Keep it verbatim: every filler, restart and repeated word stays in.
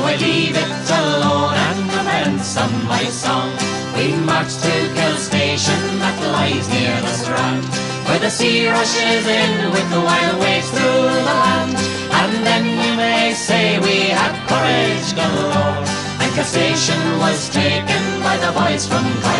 I leave it alone and commence on my song. We marched to Kill Station that lies near the strand, where the sea rushes in with the wild waves through the land. And then you may say we had courage galore, and Kill Station was taken by the boys from Kyle.